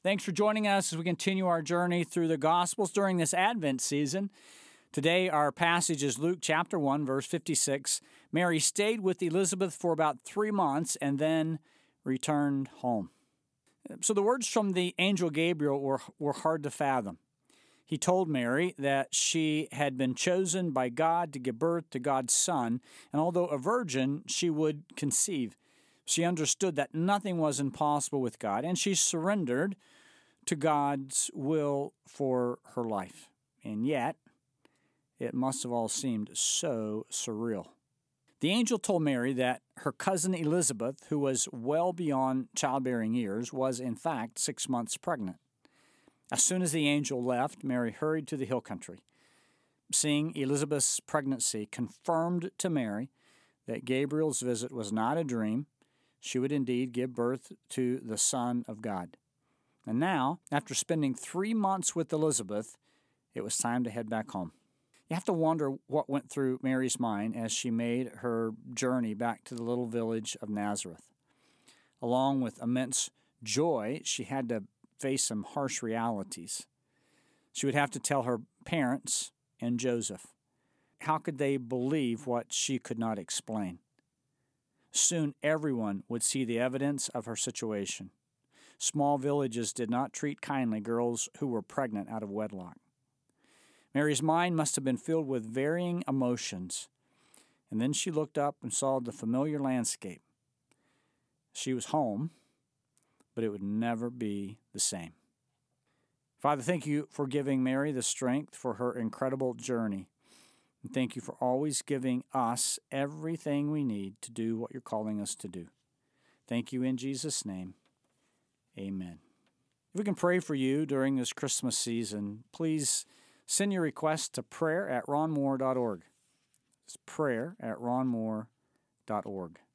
Thanks for joining us as we continue our journey through the Gospels during this Advent season. Today, our passage is Luke chapter 1, verse 56. Mary stayed with Elizabeth for about 3 months and then returned home. So the words from the angel Gabriel were hard to fathom. He told Mary that she had been chosen by God to give birth to God's Son, and although a virgin, she would conceive. She understood that nothing was impossible with God, and she surrendered to God's will for her life. And yet, it must have all seemed so surreal. The angel told Mary that her cousin Elizabeth, who was well beyond childbearing years, was in fact 6 months pregnant. As soon as the angel left, Mary hurried to the hill country. Seeing Elizabeth's pregnancy confirmed to Mary that Gabriel's visit was not a dream. She would indeed give birth to the Son of God. And now, after spending 3 months with Elizabeth, it was time to head back home. You have to wonder what went through Mary's mind as she made her journey back to the little village of Nazareth. Along with immense joy, she had to face some harsh realities. She would have to tell her parents and Joseph. How could they believe what she could not explain? Soon everyone would see the evidence of her situation. Small villages did not treat kindly girls who were pregnant out of wedlock. Mary's mind must have been filled with varying emotions, and then she looked up and saw the familiar landscape. She was home, but it would never be the same. Father, thank you for giving Mary the strength for her incredible journey. And thank you for always giving us everything we need to do what you're calling us to do. Thank you in Jesus' name. Amen. If we can pray for you during this Christmas season, please send your request to prayer@ronmoore.org. It's prayer@ronmoore.org.